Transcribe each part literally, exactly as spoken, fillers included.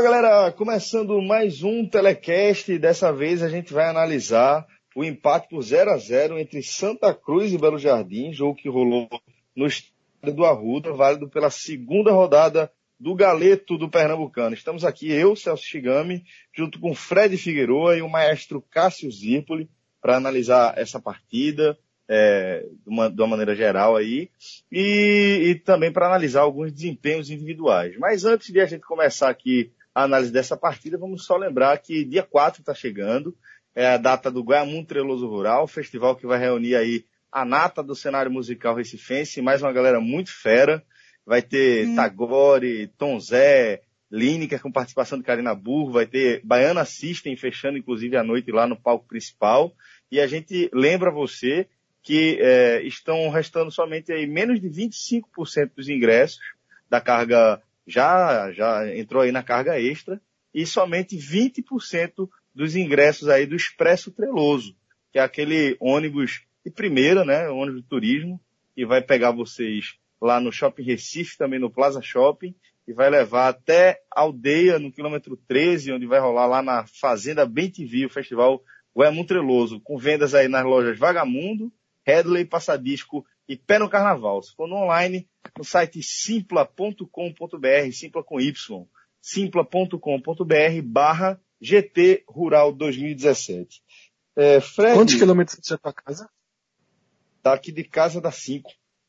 galera, começando mais um telecast. Dessa vez a gente vai analisar o empate por zero a zero entre Santa Cruz e Belo Jardim, jogo que rolou no estádio do Arruda, válido pela segunda rodada do Galeto do Pernambucano. Estamos aqui, eu, Celso Shigami, junto com Fred Figueroa e o maestro Cássio Zirpoli, para analisar essa partida é, de, uma, de uma maneira geral aí, e, e também para analisar alguns desempenhos individuais. Mas antes de a gente começar aqui a análise dessa partida, vamos só lembrar que dia quatro está chegando, é a data do Goiamum Treloso Rural, festival que vai reunir aí a nata do cenário musical recifense, mais uma galera muito fera. Vai ter hum. Tagore, Tom Zé, Lineker com participação de Karina Burro, vai ter Baiana System fechando inclusive a noite lá no palco principal. E a gente lembra você que é, estão restando somente aí menos de vinte e cinco por cento dos ingressos da carga, já, já entrou aí na carga extra, e somente vinte por cento dos ingressos aí do Expresso Treloso, que é aquele ônibus de primeira, né, ônibus de turismo, que vai pegar vocês lá no Shopping Recife, também no Plaza Shopping, e vai levar até Aldeia, no quilômetro treze, onde vai rolar lá na Fazenda Bem T V, o festival Goiamum Treloso, com vendas aí nas lojas Vagamundo, Headley, Passadisco e Pé no Carnaval. Se for no online, no site simpla ponto com ponto br, Simpla com Y, simpla ponto com ponto br barra G T Rural dois mil e dezessete. É, Fred, quantos quilômetros da tua casa? Daqui de casa dá cinco.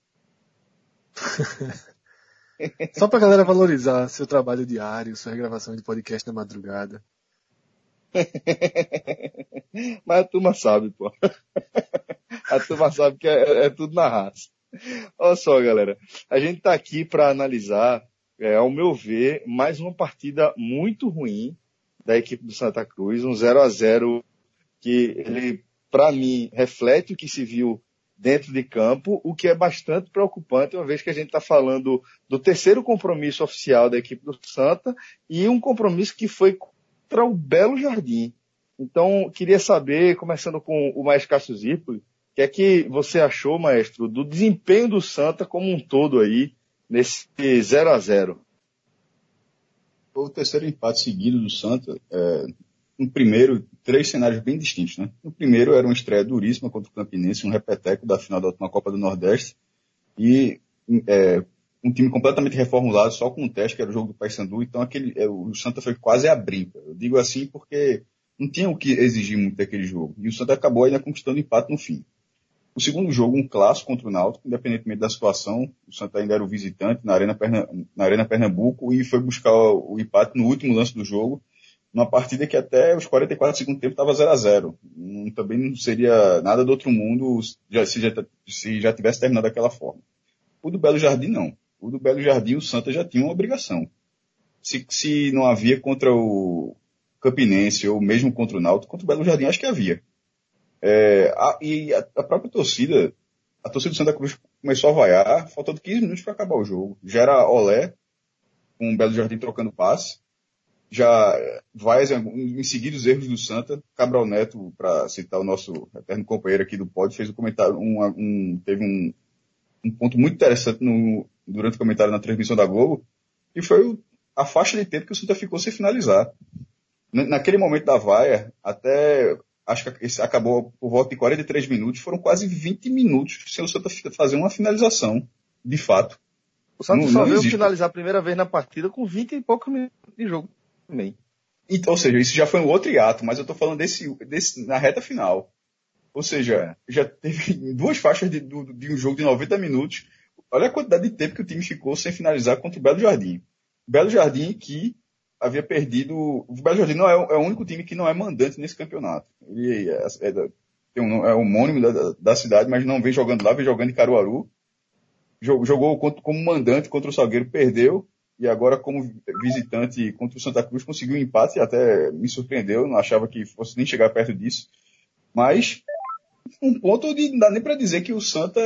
Só pra galera valorizar seu trabalho diário, sua gravação de podcast na madrugada. Mas a turma sabe, pô. A turma sabe que é, é tudo na raça. Olha só, galera. A gente tá aqui para analisar, é, ao meu ver, mais uma partida muito ruim da equipe do Santa Cruz. Um zero a zero que ele, para mim, reflete o que se viu dentro de campo, o que é bastante preocupante, uma vez que a gente está falando do terceiro compromisso oficial da equipe do Santa e um compromisso que foi contra o Belo Jardim. Então, queria saber, começando com o maestro Cássio Zirpoli, o que é que você achou, maestro, do desempenho do Santa como um todo aí, nesse zero a zero? O terceiro empate seguido do Santa, é, no primeiro, três cenários bem distintos, né? No primeiro era uma estreia duríssima contra o Campinense, um repeteco da final da última Copa do Nordeste, e é, um time completamente reformulado, só com um teste, que era o jogo do Paysandu, então aquele, é, o Santa foi quase a brinca. Eu digo assim porque não tinha o que exigir muito daquele jogo, e o Santa acabou ainda conquistando empate no fim. O segundo jogo, um clássico contra o Náutico, independentemente da situação, o Santa ainda era o visitante na Arena, Perna, na Arena Pernambuco e foi buscar o, o empate no último lance do jogo, numa partida que até os quarenta e quatro do segundo tempo estava zero a zero. Hum, também não seria nada do outro mundo já, se, já, se já tivesse terminado daquela forma. O do Belo Jardim, não. O do Belo Jardim, o Santa já tinha uma obrigação. Se, se não havia contra o Campinense ou mesmo contra o Náutico, contra o Belo Jardim, acho que havia. É, a, e a, a própria torcida, a torcida do Santa Cruz começou a vaiar, faltando quinze minutos para acabar o jogo. Já era Olé, com o Belo Jardim trocando passe. Já vai em seguir os erros do Santa. Cabral Neto, para citar o nosso eterno companheiro aqui do pod, fez um comentário, um, um, teve um, um ponto muito interessante no, durante o comentário na transmissão da Globo, e foi o, a faixa de tempo que o Santa ficou sem finalizar. Naquele momento da vaia, até acho que acabou por volta de quarenta e três minutos, foram quase vinte minutos sem o Santa fazer uma finalização, de fato. O Santa não, só não veio existe. Finalizar a primeira vez na partida com vinte e poucos minutos de jogo também. Então, ou seja, isso já foi um outro hiato, mas eu estou falando desse, desse, na reta final. Ou seja, já teve duas faixas de, de um jogo de noventa minutos. Olha a quantidade de tempo que o time ficou sem finalizar contra o Belo Jardim. Belo Jardim que havia perdido... O Belo Jardim não é, é o único time que não é mandante nesse campeonato. Ele é, é, é, um, é homônimo da, da cidade, mas não vem jogando lá, vem jogando em Caruaru. Jogou, jogou como mandante contra o Salgueiro, perdeu. E agora, como visitante contra o Santa Cruz, conseguiu um empate e até me surpreendeu. Não achava que fosse nem chegar perto disso. Mas, um ponto de não dá nem para dizer que o Santa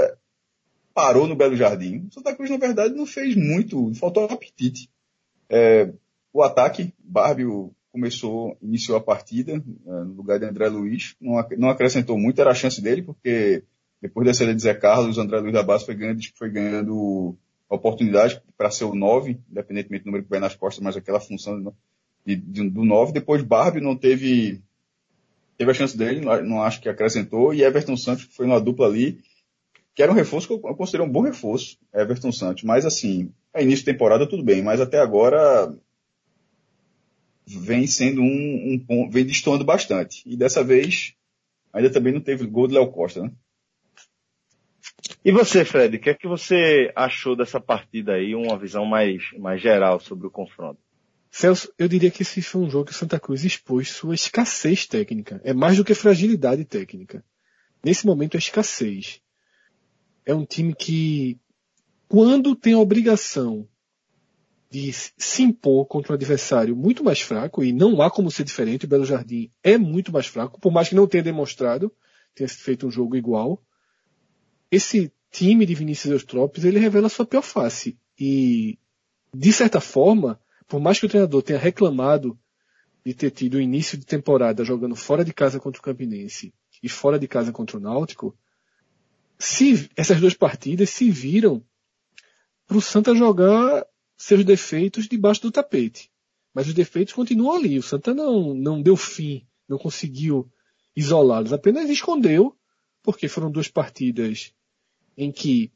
parou no Belo Jardim. O Santa Cruz, na verdade, não fez muito. Faltou apetite. É, o ataque, Bárbio começou, iniciou a partida é, no lugar de André Luiz. Não, não acrescentou muito, era a chance dele, porque depois da saída de Zé Carlos, o André Luiz da base foi ganhando, foi ganhando oportunidade para ser o nove, independentemente do número que vai nas costas, mas aquela função de, de, do nove. Depois Barbie não teve, teve a chance dele, não, não acho que acrescentou, e Everton Santos foi numa dupla ali, que era um reforço que eu, eu considero um bom reforço, Everton Santos. Mas assim, a início de temporada tudo bem, mas até agora vem sendo um, um vem destoando bastante. E dessa vez, ainda também não teve gol de Léo Costa, né? E você, Fred, o que é que você achou dessa partida aí, uma visão mais, mais geral sobre o confronto? Celso, eu diria que esse foi um jogo que o Santa Cruz expôs sua escassez técnica. É mais do que fragilidade técnica. Nesse momento é escassez. É um time que, quando tem a obrigação de se impor contra um adversário muito mais fraco, e não há como ser diferente, o Belo Jardim é muito mais fraco, por mais que não tenha demonstrado, tenha feito um jogo igual, esse time de Vinícius Eutrópios, ele revela a sua pior face. E, de certa forma, por mais que o treinador tenha reclamado de ter tido o início de temporada jogando fora de casa contra o Campinense e fora de casa contra o Náutico, se, essas duas partidas se viram para o Santa jogar seus defeitos debaixo do tapete. Mas os defeitos continuam ali. O Santa não, não deu fim, não conseguiu isolá-los, apenas escondeu, porque foram duas partidas em que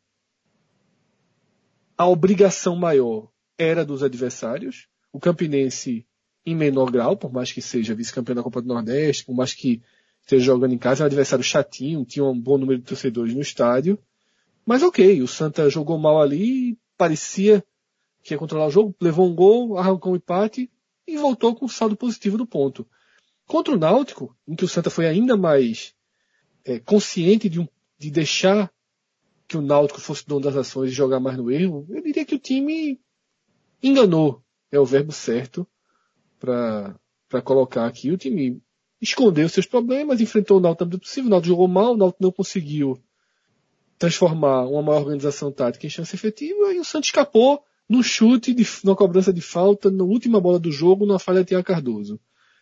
a obrigação maior era dos adversários. O Campinense em menor grau, por mais que seja vice-campeão da Copa do Nordeste, por mais que esteja jogando em casa, é um adversário chatinho, tinha um bom número de torcedores no estádio. Mas ok, o Santa jogou mal ali, parecia que ia controlar o jogo, levou um gol, arrancou um empate e voltou com um saldo positivo do ponto. Contra o Náutico, em que o Santa foi ainda mais é, consciente de, um, de deixar que o Náutico fosse dono das ações e jogar mais no erro, eu diria que o time enganou, é o verbo certo para colocar aqui. O time escondeu seus problemas, enfrentou o Náutico também possível, o Náutico jogou mal, o Náutico não conseguiu transformar uma maior organização tática em chance efetiva, e o Santa escapou no chute, de, na cobrança de falta, na última bola do jogo, na falha de Tiago Cardoso.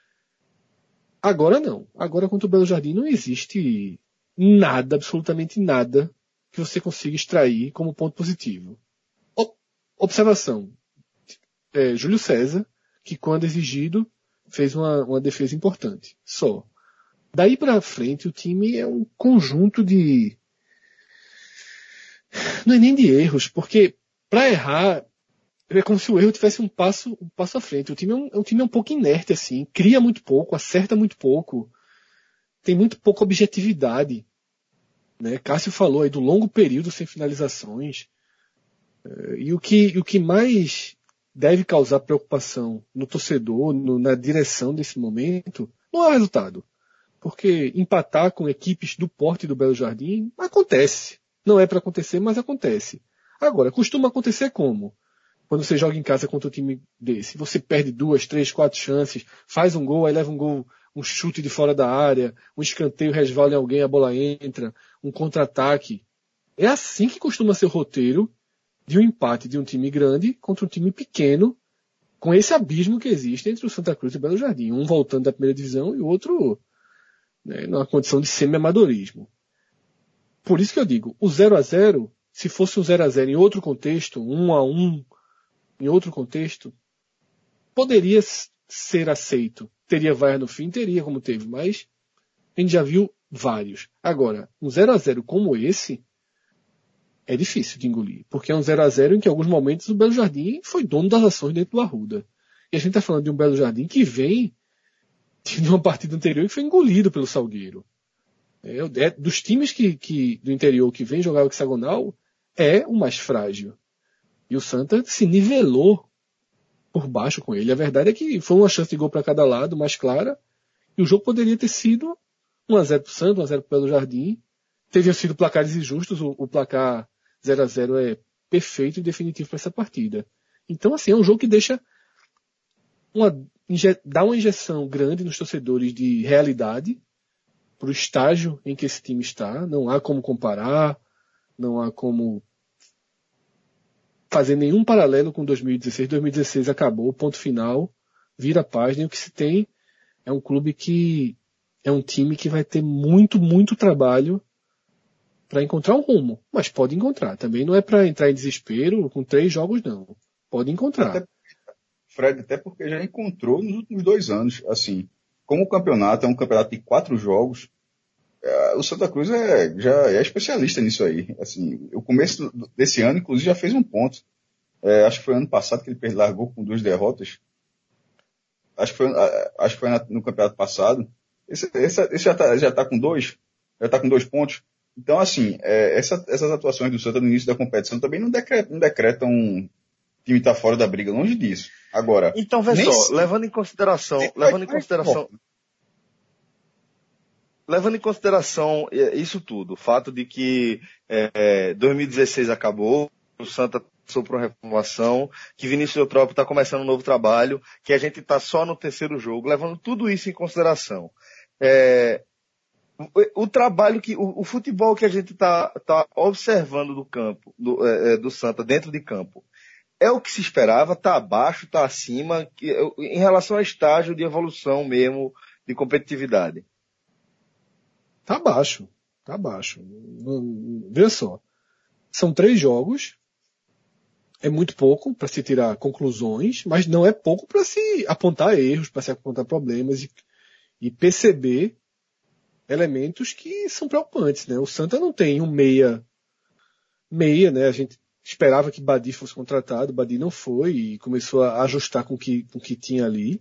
Agora não. Agora contra o Belo Jardim não existe nada, absolutamente nada, que você consiga extrair como ponto positivo. O, observação. É, Júlio César, que quando exigido, fez uma, uma defesa importante. Só. Daí pra frente, o time é um conjunto de... Não é nem de erros, porque para errar, é como se o erro tivesse um passo, um passo à frente. O time é um, é um time um pouco inerte, assim. Cria muito pouco, acerta muito pouco. Tem muito pouca objetividade. Né? Cássio falou aí do longo período sem finalizações. E o que, o que mais deve causar preocupação no torcedor, no, na direção desse momento, não é o resultado. Porque empatar com equipes do porte do Belo Jardim acontece. Não é para acontecer, mas acontece. Agora, costuma acontecer como? Quando você joga em casa contra um time desse, você perde duas, três, quatro chances, faz um gol, aí leva um gol, um chute de fora da área, um escanteio resvala em alguém, a bola entra, um contra-ataque. É assim que costuma ser o roteiro de um empate de um time grande contra um time pequeno, com esse abismo que existe entre o Santa Cruz e o Belo Jardim. Um voltando da primeira divisão e o outro, né, numa condição de semi-amadorismo. Por isso que eu digo, o zero a zero, se fosse um zero a zero em outro contexto, um a um, em outro contexto, poderia ser aceito. Teria V A R no fim? Teria, como teve, mas a gente já viu vários. Agora, um zero a zero como esse é difícil de engolir, porque é um zero a zero em que em alguns momentos o Belo Jardim foi dono das ações dentro do Arruda. E a gente está falando de um Belo Jardim que vem de uma partida anterior que foi engolido pelo Salgueiro. É, é, dos times que, que, do interior que vem jogar o hexagonal, é o mais frágil. E o Santa se nivelou por baixo com ele. A verdade é que foi uma chance de gol para cada lado, mais clara, e o jogo poderia ter sido um a zero para o Santa, um a zero para o Belo Jardim. Teriam sido placares injustos, o, o placar zero a zero é perfeito e definitivo para essa partida. Então, assim, é um jogo que deixa uma, inje, dá uma injeção grande nos torcedores de realidade, para o estágio em que esse time está. Não há como comparar, não há como fazer nenhum paralelo com dois mil e dezesseis. dois mil e dezesseis acabou, ponto final, vira a página, e o que se tem é um clube que é um time que vai ter muito, muito trabalho para encontrar um rumo. Mas pode encontrar. Também não é para entrar em desespero com três jogos, não. Pode encontrar. Até, Fred, até porque já encontrou nos últimos dois anos. Assim, como o campeonato é um campeonato de quatro jogos, é, o Santa Cruz é, já é especialista nisso aí. Assim, o começo desse ano, inclusive, já fez um ponto. É, acho que foi ano passado que ele largou com duas derrotas. Acho que foi, acho que foi no campeonato passado. Esse, esse, esse já tá, já tá com dois, já tá com dois pontos. Então, assim, é, essa, essas atuações do Santa no início da competição também não decretam, não decretam um time tá fora da briga, longe disso. Agora. Então, vê só, se, levando em consideração, levando em consideração, levando em consideração isso tudo, o fato de que é, dois mil e dezesseis acabou, o Santa passou por uma reformulação, que Vinícius Eutrópio está começando um novo trabalho, que a gente está só no terceiro jogo, levando tudo isso em consideração. É, o, o trabalho que, o, o futebol que a gente está tá observando do campo, do, é, do Santa, dentro de campo, é o que se esperava, está abaixo, está acima, que, em relação ao estágio de evolução mesmo, de competitividade. Tá abaixo, tá abaixo. Veja só, são três jogos, é muito pouco para se tirar conclusões, mas não é pouco para se apontar erros, para se apontar problemas e, e perceber elementos que são preocupantes, né? O Santa não tem um meia, meia, né? A gente esperava que Badi fosse contratado, Badi não foi e começou a ajustar com o que, com o que tinha ali,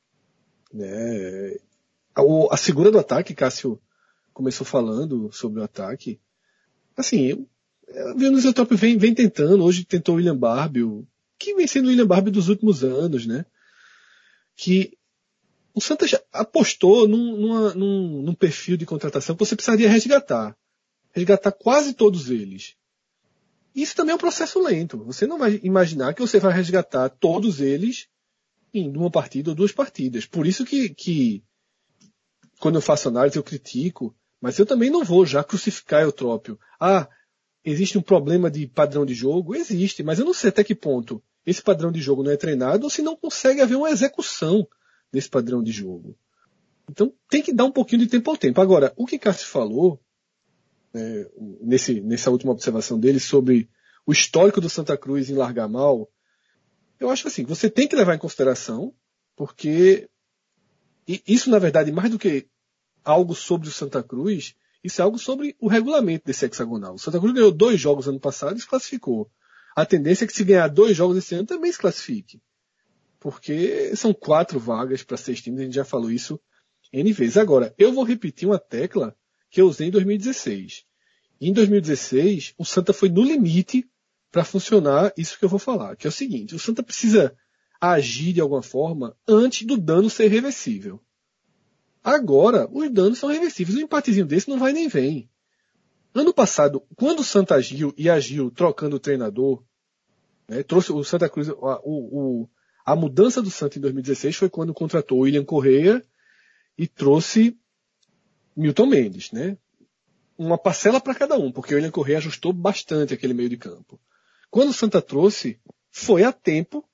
né? A, a figura do ataque, Cássio começou falando sobre o ataque, assim, o Vinícius Eutrópio vem, vem tentando, hoje tentou o William Barbio, que vem sendo o William Barbio dos últimos anos, né? Que o Santa já apostou num, numa, num, num perfil de contratação que você precisaria resgatar. Resgatar quase todos eles. Isso também é um processo lento. Você não vai imaginar que você vai resgatar todos eles em uma partida ou duas partidas. Por isso que, que quando eu faço análise eu critico, mas eu também não vou já crucificar Eutrópio. Ah, existe um problema de padrão de jogo? Existe, mas eu não sei até que ponto esse padrão de jogo não é treinado ou se não consegue haver uma execução desse padrão de jogo. Então tem que dar um pouquinho de tempo ao tempo. Agora, o que Cássio falou, né, nesse, nessa última observação dele sobre o histórico do Santa Cruz em largar mal, eu acho assim, você tem que levar em consideração, porque isso na verdade, mais do que algo sobre o Santa Cruz, isso é algo sobre o regulamento desse hexagonal. O Santa Cruz ganhou dois jogos ano passado e se classificou. A tendência é que se ganhar dois jogos esse ano também se classifique. Porque são quatro vagas para seis times, a gente já falou isso N vezes. Agora, eu vou repetir uma tecla que eu usei em dois mil e dezesseis. E em dois mil e dezesseis, o Santa foi no limite para funcionar isso que eu vou falar, que é o seguinte, o Santa precisa agir de alguma forma antes do dano ser reversível. Agora, os danos são reversíveis. Um empatezinho desse não vai nem vem. Ano passado, quando o Santa agiu e agiu trocando o treinador, né, trouxe o Santa Cruz, a, o, o, a mudança do Santa em dois mil e dezesseis foi quando contratou o William Correa e trouxe Milton Mendes, né? Uma parcela para cada um, porque o William Correa ajustou bastante aquele meio de campo. Quando o Santa trouxe, foi a tempo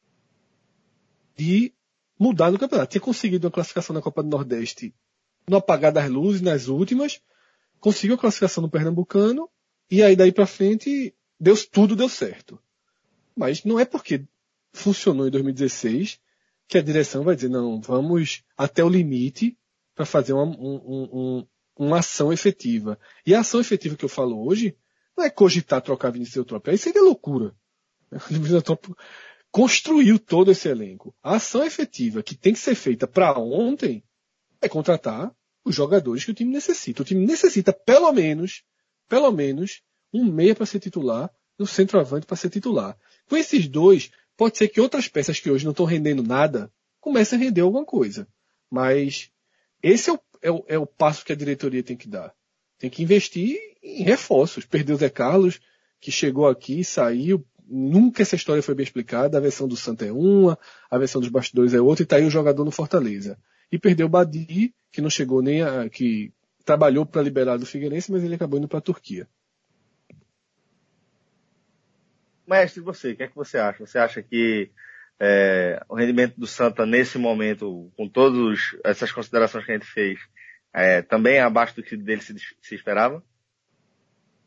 de mudar no campeonato. Tinha conseguido uma classificação na Copa do Nordeste no apagar das luzes, nas últimas, conseguiu a classificação no Pernambucano, e aí daí para frente deu, tudo deu certo. Mas não é porque funcionou em dois mil e dezesseis que a direção vai dizer, não, vamos até o limite para fazer uma, um, um, uma ação efetiva. E a ação efetiva que eu falo hoje não é cogitar trocar Vinícius Eutrópio, aí seria loucura. O Vinícius Eutrópio construiu todo esse elenco. A ação efetiva que tem que ser feita para ontem é contratar os jogadores que o time necessita. O time necessita pelo menos, pelo menos, um meia para ser titular, um centroavante para ser titular. Com esses dois, pode ser que outras peças que hoje não estão rendendo nada comecem a render alguma coisa. Mas esse é o, é, o, é o passo que a diretoria tem que dar. Tem que investir em reforços. Perdeu o Zé Carlos, que chegou aqui, saiu. Nunca essa história foi bem explicada. A versão do Santa é uma, a versão dos bastidores é outra, e tá aí o jogador no Fortaleza. E perdeu o Badi, que não chegou nem a... que trabalhou para liberar do Figueirense, mas ele acabou indo para a Turquia. Mestre, você, o que é que você acha? Você acha que é, o rendimento do Santa nesse momento, com todas essas considerações que a gente fez, é, também é abaixo do que dele se, se esperava?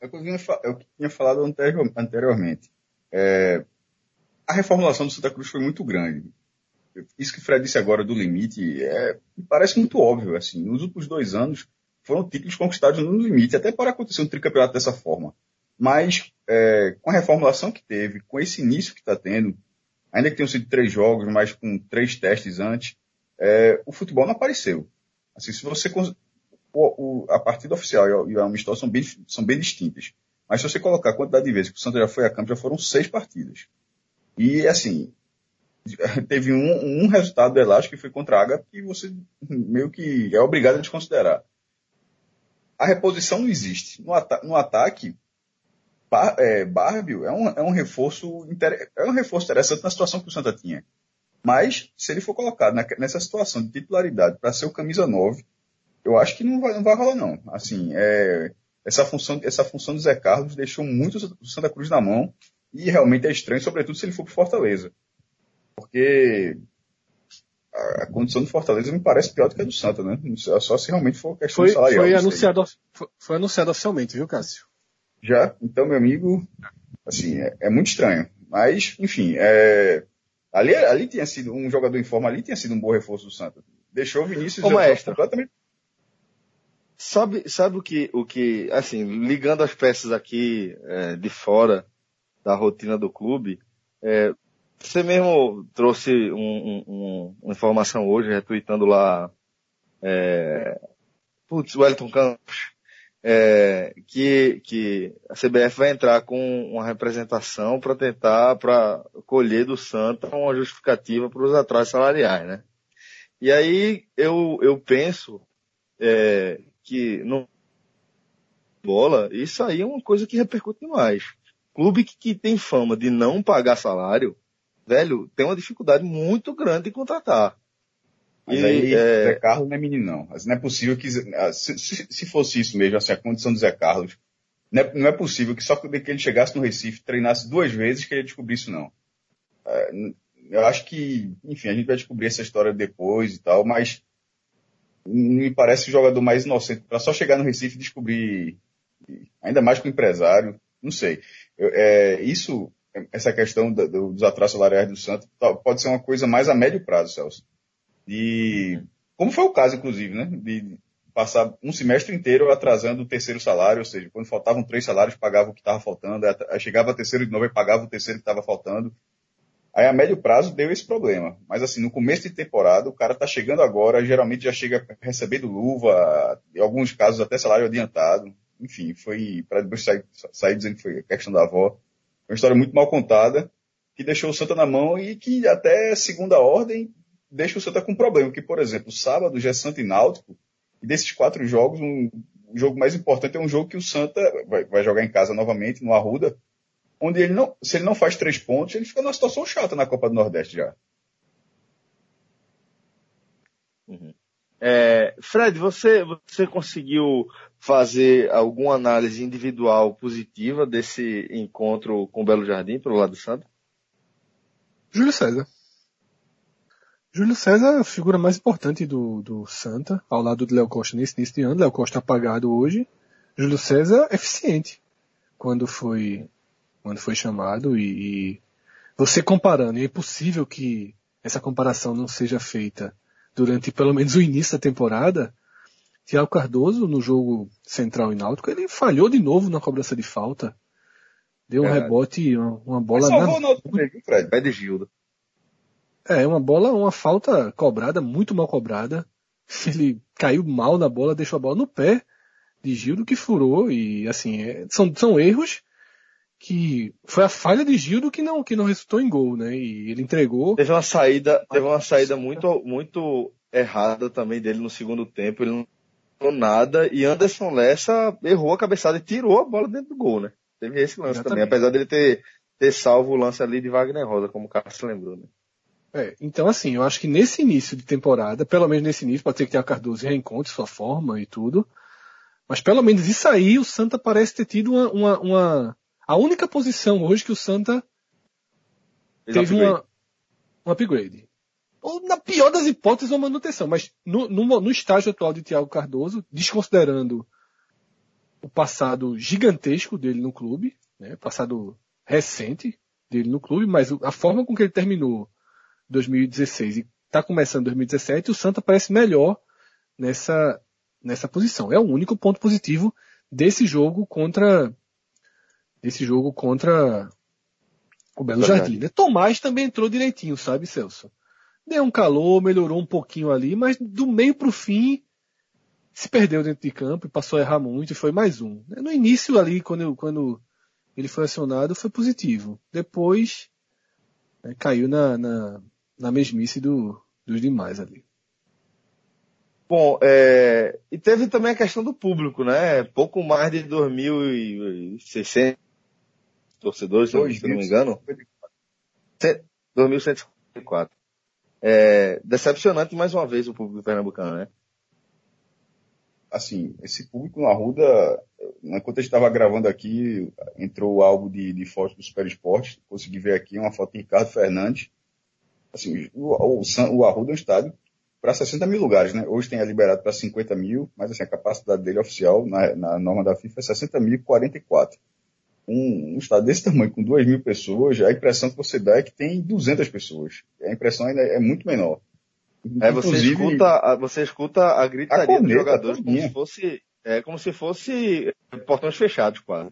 é o que eu, vinha, é o que eu tinha falado anterior, anteriormente. É, a reformulação do Santa Cruz foi muito grande. Isso que o Fred disse agora do limite é, parece muito óbvio. Assim, nos últimos dois anos foram títulos conquistados no limite, até para acontecer um tricampeonato dessa forma. Mas é, com a reformulação que teve, com esse início que está tendo, ainda que tenham sido três jogos, mas com três testes antes, é, o futebol não apareceu. Assim, se você o, o, a partida oficial e a amistosa são bem, são bem distintas. Mas se você colocar a quantidade de vezes que o Santa já foi a campo, já foram seis partidas. E assim, teve um, um resultado elástico que foi contra a Água que você meio que é obrigado a desconsiderar. A reposição não existe. No, ata- no ataque, Bar, é, Barbio é um, é, um reforço inter, é um reforço interessante na situação que o Santa tinha. Mas, se ele for colocado na, nessa situação de titularidade para ser o camisa nove, eu acho que não vai, não vai rolar, não. Assim, é, essa, função, essa função do Zé Carlos deixou muito o Santa Cruz na mão e realmente é estranho, sobretudo se ele for para Fortaleza. Porque a, a condição do Fortaleza me parece pior do que a do Santa, né? Só se realmente for questão foi, salarial. Foi anunciado, foi, foi anunciado oficialmente, viu, Cássio? Já? Então, meu amigo, assim, é, é muito estranho. Mas, enfim, é, ali, ali tinha sido um jogador em forma, ali tinha sido um bom reforço do Santa. Deixou o Vinícius Ô, maestro, completamente. Sabe, sabe o que, o que, assim, ligando as peças aqui é, de fora da rotina do clube, é, você mesmo trouxe um, um, um, uma informação hoje, retweetando lá, é, putz, o Wellington Campos, é, que, que a C B F vai entrar com uma representação para tentar, para colher do Santa uma justificativa para os atrasos salariais, né? E aí eu, eu penso é, que no bola, isso aí é uma coisa que repercute demais. Clube que, que tem fama de não pagar salário, velho, tem uma dificuldade muito grande de contratar. Mas e, aí, é... Zé Carlos não é menino, não. Mas não é possível que, se, se, se fosse isso mesmo, assim, a condição do Zé Carlos, não é, não é possível que só que ele chegasse no Recife, treinasse duas vezes, que ele descobrisse isso, não. É, eu acho que, enfim, a gente vai descobrir essa história depois e tal, mas me parece o jogador mais inocente para só chegar no Recife e descobrir, ainda mais com o empresário, não sei. Eu, é, isso, essa questão do, do, dos atrasos salariais do Santos pode ser uma coisa mais a médio prazo, Celso. De, como foi o caso, inclusive, né? De passar um semestre inteiro atrasando o terceiro salário, ou seja, quando faltavam três salários, pagava o que estava faltando, aí chegava a terceiro de novo e pagava o terceiro que estava faltando. Aí a médio prazo deu esse problema. Mas assim, no começo de temporada, o cara tá chegando agora, geralmente já chega recebendo luva, em alguns casos até salário adiantado. Enfim, foi, para depois sair, sair dizendo que foi a questão da avó. Uma história muito mal contada, que deixou o Santa na mão e que até segunda ordem deixa o Santa com problema. Porque, por exemplo, sábado já é Santa e Náutico, e desses quatro jogos, um, o jogo mais importante é um jogo que o Santa vai, vai jogar em casa novamente, no Arruda, onde ele não, se ele não faz três pontos, ele fica numa situação chata na Copa do Nordeste já. Uhum. É, Fred, você, você conseguiu fazer alguma análise individual positiva desse encontro com o Belo Jardim pelo lado do Santa? Júlio César. Júlio César é a figura mais importante do, do Santa, ao lado de Léo Costa nesse início de ano. Léo Costa apagado hoje. Júlio César eficiente quando foi, quando foi chamado e, e você comparando, e é impossível que essa comparação não seja feita durante pelo menos o início da temporada. Thiago Cardoso, no jogo Central e Náutico, ele falhou de novo na cobrança de falta. Deu um é. rebote, uma, uma bola... Mas salvou na... o Náutico mesmo, Fred. Pé de Gildo. É, uma bola, uma falta cobrada, muito mal cobrada. Ele caiu mal na bola, deixou a bola no pé de Gildo, que furou, e assim, é, são, são erros que foi a falha de Gildo que não, que não resultou em gol, né? E ele entregou. Teve uma saída, teve uma saída muito, muito errada também dele no segundo tempo, ele não errou nada, e Anderson Lessa errou a cabeçada e tirou a bola dentro do gol, né? Teve esse lance Exatamente. também, apesar dele ter, ter salvo o lance ali de Wagner Rosa, como o Carlos se lembrou, né? É, então assim, eu acho que nesse início de temporada, pelo menos nesse início, pode ser que tenha Cardoso reencontre sua forma e tudo, mas pelo menos isso aí o Santa parece ter tido uma, uma, uma a única posição hoje que o Santa Fez teve um upgrade. Uma, um upgrade. Ou na pior das hipóteses, uma manutenção, mas no, no, no estágio atual de Thiago Cardoso, desconsiderando o passado gigantesco dele no clube, né? Passado recente dele no clube, mas a forma com que ele terminou dois mil e dezesseis e está começando dois mil e dezessete, o Santa parece melhor nessa, nessa posição. É o único ponto positivo desse jogo contra desse jogo contra o Belo Jardim. Né? Tomás também entrou direitinho, sabe, Celso? Deu um calor, melhorou um pouquinho ali, mas do meio pro fim se perdeu dentro de campo e passou a errar muito e foi mais um. No início ali, quando, quando ele foi acionado, foi positivo. Depois, né, caiu na, na, na mesmice do, dos demais ali. Bom, é, e teve também a questão do público, né? Pouco mais de dois mil e seiscentos torcedores, se eu não me engano. dois mil cento e cinquenta e quatro. É, decepcionante mais uma vez o público pernambucano, né? Assim, esse público no Arruda, enquanto a gente estava gravando aqui, entrou o álbum de, de fotos do Super Esporte, consegui ver aqui uma foto de Ricardo Fernandes. Assim, o, o, o Arruda é um estádio para sessenta mil lugares, né? Hoje tem a liberado para cinquenta mil, mas assim, a capacidade dele oficial, na, na norma da FIFA, é sessenta mil e quarenta e quatro. Um, um estádio desse tamanho, com duas mil pessoas, a impressão que você dá é que tem duzentas pessoas. A impressão ainda é muito menor. É, você escuta, você escuta a gritaria a corneta, dos jogadores como se fosse, é, como se fosse portões fechados, quase.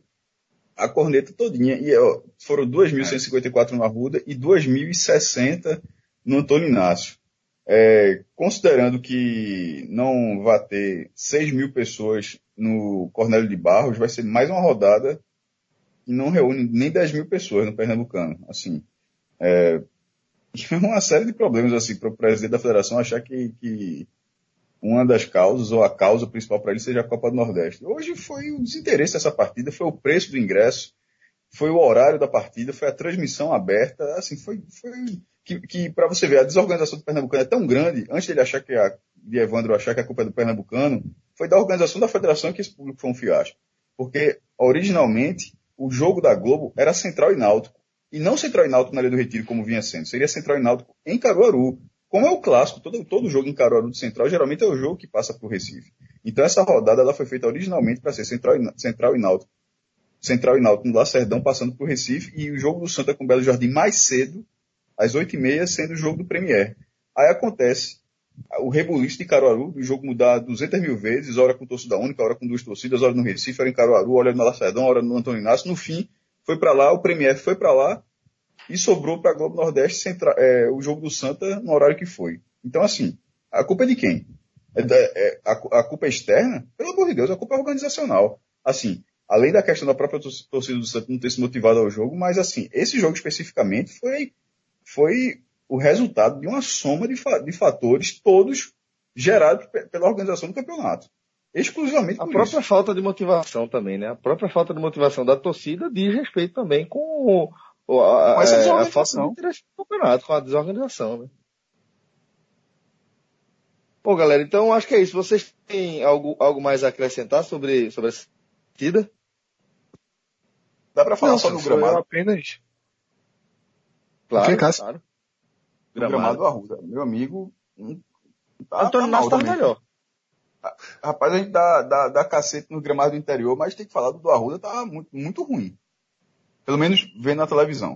A corneta todinha. E ó, foram dois mil cento e cinquenta e quatro no Arruda e dois mil e sessenta no Antônio Inácio. É, considerando que não vai ter seis mil pessoas no Cornélio de Barros, vai ser mais uma rodada que não reúne nem dez mil pessoas no Pernambucano. Assim, é, uma série de problemas assim para o presidente da federação achar que, que uma das causas ou a causa principal para ele seja a Copa do Nordeste. Hoje foi o desinteresse dessa partida, foi o preço do ingresso, foi o horário da partida, foi a transmissão aberta, assim, foi, foi que, que para você ver, a desorganização do Pernambucano é tão grande, antes dele achar que a, de Evandro achar que a culpa é do Pernambucano, foi da organização da federação que esse público foi um fiasco. Porque, originalmente, o jogo da Globo era Central e Náutico. E não Central e Náutico na Ilha do Retiro, como vinha sendo. Seria Central e Náutico em Caruaru. Como é o clássico, todo, todo jogo em Caruaru do Central, geralmente é o jogo que passa para o Recife. Então essa rodada ela foi feita originalmente para ser Central e, Central e Náutico. Central e Náutico no Lacerdão, passando para o Recife, e o jogo do Santa com o Belo Jardim mais cedo, às oito e meia, sendo o jogo do Premier. Aí acontece o rebuliço de Caruaru, o jogo mudar duzentas mil vezes, hora com torcida única, hora com duas torcidas, hora no Recife, hora em Caruaru, hora no Lacerdão, hora no Antônio Inácio. No fim, foi para lá, o Premier foi para lá, e sobrou para a Globo Nordeste centra, é, o jogo do Santa no horário que foi. Então, assim, a culpa é de quem? É, é, a, a culpa é externa? Pelo amor de Deus, a culpa é organizacional. Assim, além da questão da própria torcida do Santa não ter se motivado ao jogo, mas, assim, esse jogo especificamente foi, foi o resultado de uma soma de, fa- de fatores todos gerados p- pela organização do campeonato. Exclusivamente por A própria isso. falta de motivação também, né? A própria falta de motivação da torcida diz respeito também com o, a, Com essa é, a desorganização. falta de interesse do campeonato, com a desorganização, né? Bom, galera, então acho que é isso. Vocês têm algo, algo mais a acrescentar sobre, sobre essa partida? Dá para falar Não, só só do gramado. apenas. Claro, Ok, Cássio? claro. Do gramado do Arruda. Meu amigo, hum, tá, Antônio tá Inácio mal tá também. melhor. Rapaz, a gente dá, dá, dá cacete no gramado do interior, mas tem que falar do do Arruda, tá muito, muito ruim. Pelo menos vendo na televisão.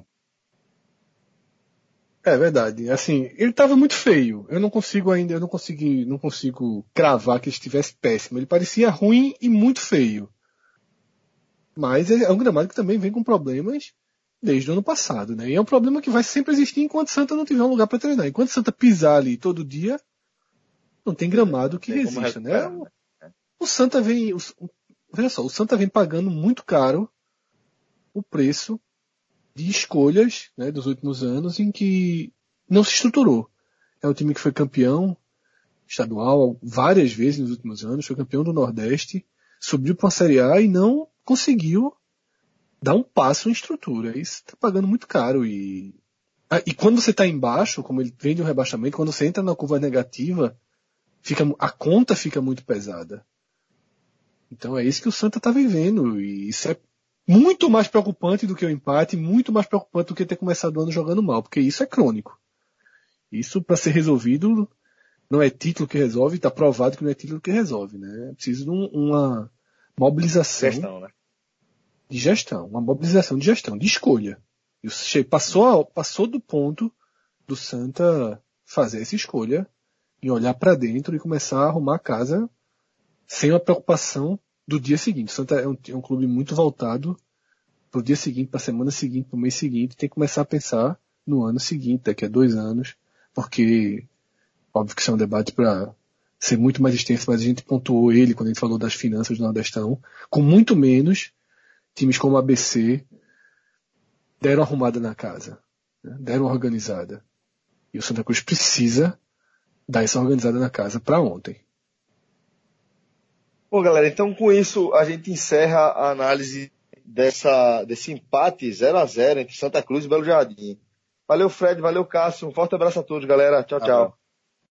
É verdade. Assim, ele estava muito feio. Eu não consigo ainda, eu não consegui, não consigo cravar que ele estivesse péssimo. Ele parecia ruim e muito feio. Mas é um gramado que também vem com problemas desde o ano passado, né? E é um problema que vai sempre existir enquanto Santa não tiver um lugar para treinar. Enquanto Santa pisar ali todo dia, não tem gramado que Tem como resista, né? recuperar, O, né? o Santa vem, o, veja só, o Santa vem pagando muito caro o preço de escolhas, né, dos últimos anos em que não se estruturou. É um time que foi campeão estadual várias vezes nos últimos anos, foi campeão do Nordeste, subiu para uma Série A e não conseguiu dar um passo em estrutura. Isso está pagando muito caro. E, ah, e quando você está embaixo, como ele vem de um rebaixamento, quando você entra na curva negativa, fica, a conta fica muito pesada. Então é isso que o Santa está vivendo. E isso é muito mais preocupante do que o empate, muito mais preocupante do que ter começado o ano jogando mal, porque isso é crônico. Isso, para ser resolvido, não é título que resolve, está provado que não é título que resolve, né? É preciso de um, uma mobilização Gestão, né? de gestão, uma mobilização de gestão, de escolha. E o Sheik passou, passou do ponto do Santa fazer essa escolha e olhar para dentro e começar a arrumar a casa sem a preocupação do dia seguinte. O Santa é um, é um clube muito voltado para o dia seguinte, para a semana seguinte, para o mês seguinte. Tem que começar a pensar no ano seguinte, daqui a dois anos, porque óbvio que isso é um debate para ser muito mais extenso, mas a gente pontuou ele quando a gente falou das finanças do Nordestão, com muito menos times como a A B C deram arrumada na casa, né? Deram organizada. E o Santa Cruz precisa dar essa organizada na casa para ontem. Bom, galera, então com isso a gente encerra a análise dessa, desse empate zero a zero entre Santa Cruz e Belo Jardim. Valeu, Fred, valeu, Cássio. Um forte abraço a todos, galera. Tchau, tchau.